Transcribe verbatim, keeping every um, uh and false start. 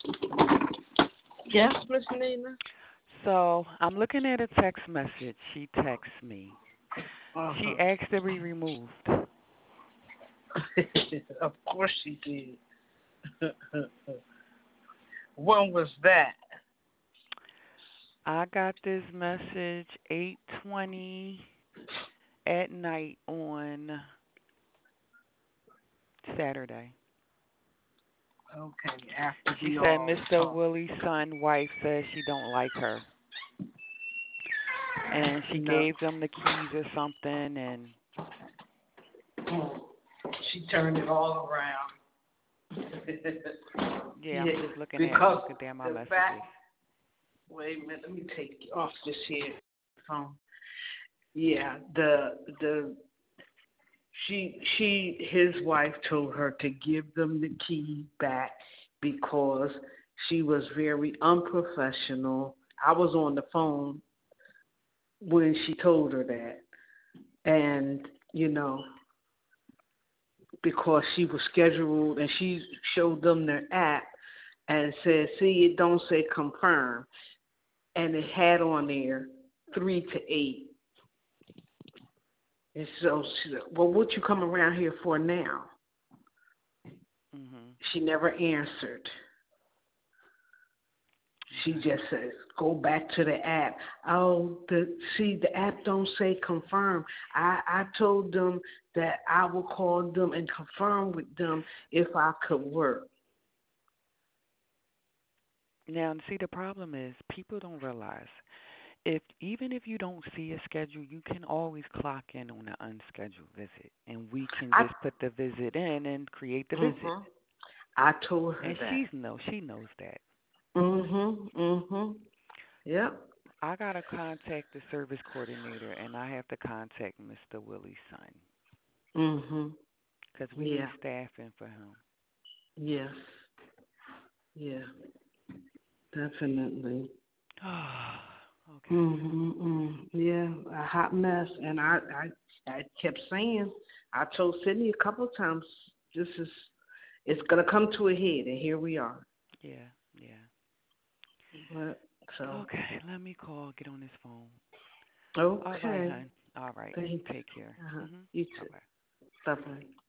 Yes, Miss Nina. So I'm looking at a text message. She texts me. Uh She huh. asked to be removed. Of course she did. When was that? I got this message eight twenty at night on Saturday. Okay, after She we said all mister talked. Willie's son wife says she don't like her, and she No. gave them the keys or something. And Mm. She turned it all around. yeah, Yeah, I'm just looking at because looking down my the fact. messages. Wait a minute, let me take you off this here phone. Yeah, the the she she his wife told her to give them the key back because she was very unprofessional. I was on the phone when she told her that, and you know because she was scheduled and she showed them their app and said, "See, it don't say confirm," and it had on there three to eight. And so she said, "Well, what you come around here for now?" Mhm. She never answered. She Okay. just says, "Go back to the app." Oh, the see the app don't say confirm. I I told them that I would call them and confirm with them if I could work. Now, see, the problem is people don't realize if even if you don't see a schedule, you can always clock in on an unscheduled visit, and we can I just put the visit in and create the visit. mhm. I told her And that. she's no, she knows that. Mhm. Mhm. Yep. I gotta contact the service coordinator, and I have to contact mister Willie's son Mhm. because we need Yeah. staffing for him. Yes. Yeah. Definitely. Okay. Mhm. Mm. Yeah. A hot mess, and I I I kept saying. I told Sydney a couple of times. This is it's gonna come to a head, and here we are. Yeah, yeah. But so Okay, let me call. Get on this phone. All right, okay. hon. All right. You Thanks. take care. Uh huh. Mhm. You Bye too. bye. Bye bye.